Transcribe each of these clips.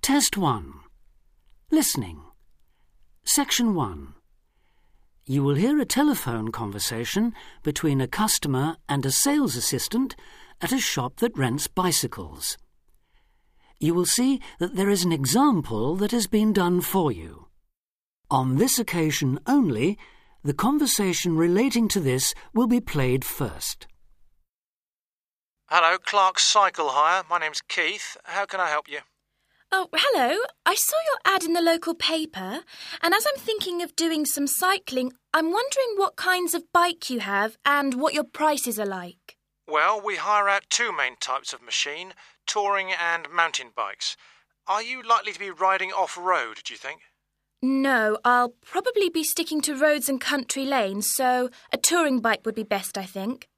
Test 1. Listening. Section 1. You will hear a telephone conversation between a customer and a sales assistant at a shop that rents bicycles. You will see that there is an example that has been done for you. On this occasion only, the conversation relating to this will be played first. Hello, Clark's Cycle Hire. My name's Keith. How can I help you? Oh, hello. I saw your ad in the local paper, and as I'm thinking of doing some cycling, I'm wondering what kinds of bike you have and what your prices are like. Well, we hire out two main types of machine, touring and mountain bikes. Are you likely to be riding off-road, do you think? No, I'll probably be sticking to roads and country lanes, so a touring bike would be best, I think.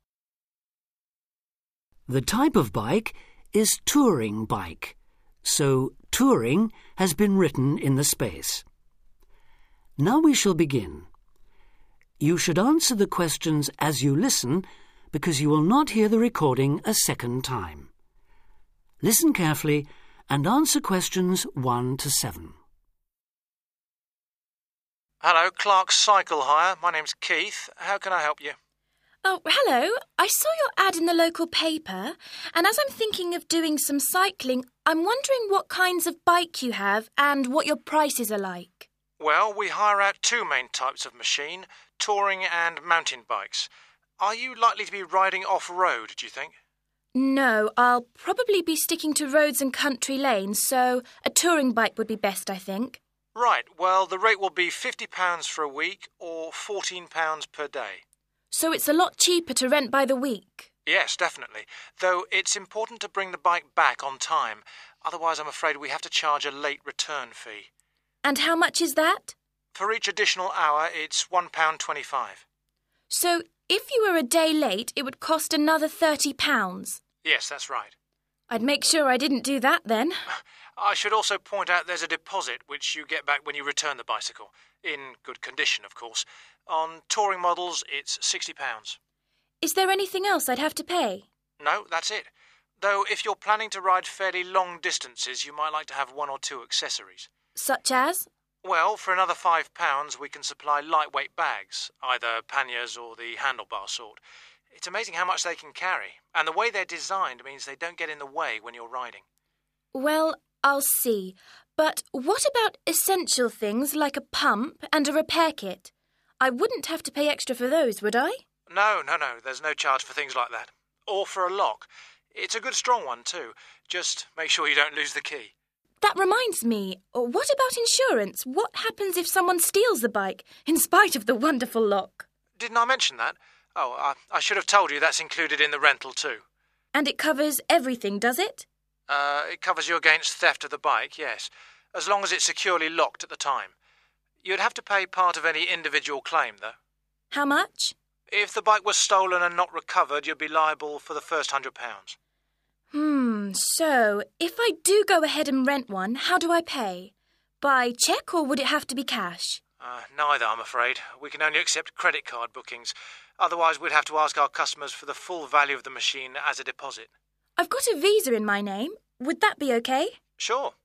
The type of bike is touring bike, so touring has been written in the space. Now we shall begin. You should answer the questions as you listen, because you will not hear the recording a second time. Listen carefully and answer questions 1 to 7. Hello, Clark's Cycle Hire. My name's Keith. How can I help you? Oh, hello. I saw your ad in the local paper, and as I'm thinking of doing some cycling, I'm wondering what kinds of bike you have and what your prices are like. Well, we hire out two main types of machine, touring and mountain bikes. Are you likely to be riding off-road, do you think? No, I'll probably be sticking to roads and country lanes, so a touring bike would be best, I think. Right, well, the rate will be £50 for a week or £14 per day. So it's a lot cheaper to rent by the week? Yes, definitely. Though it's important to bring the bike back on time. Otherwise, I'm afraid we have to charge a late return fee. And how much is that? For each additional hour, it's £1.25. So if you were a day late, it would cost another £30? Yes, that's right. I'd make sure I didn't do that then. I should also point out there's a deposit which you get back when you return the bicycle. In good condition, of course. On touring models, it's £60. Is there anything else I'd have to pay? No, that's it. Though if you're planning to ride fairly long distances, you might like to have 1 or 2 accessories. Such as? Well, for another £5, we can supply lightweight bags, either panniers or the handlebar sort. It's amazing how much they can carry, and the way they're designed means they don't get in the way when you're riding. Well, I'll see. But what about essential things like a pump and a repair kit? I wouldn't have to pay extra for those, would I? No, there's no charge for things like that. Or for a lock. It's a good strong one too. Just make sure you don't lose the key. That reminds me, what about insurance? What happens if someone steals the bike, in spite of the wonderful lock? Didn't I mention that? Oh, I should have told you that's included in the rental too. And it covers everything, does it? It covers you against theft of the bike, yes, as long as it's securely locked at the time. You'd have to pay part of any individual claim, though. How much? If the bike was stolen and not recovered, you'd be liable for the first £100. So, if I do go ahead and rent one, how do I pay? By cheque or would it have to be cash? Neither, I'm afraid. We can only accept credit card bookings. Otherwise, we'd have to ask our customers for the full value of the machine as a deposit. I've got a Visa in my name. Would that be okay? Sure.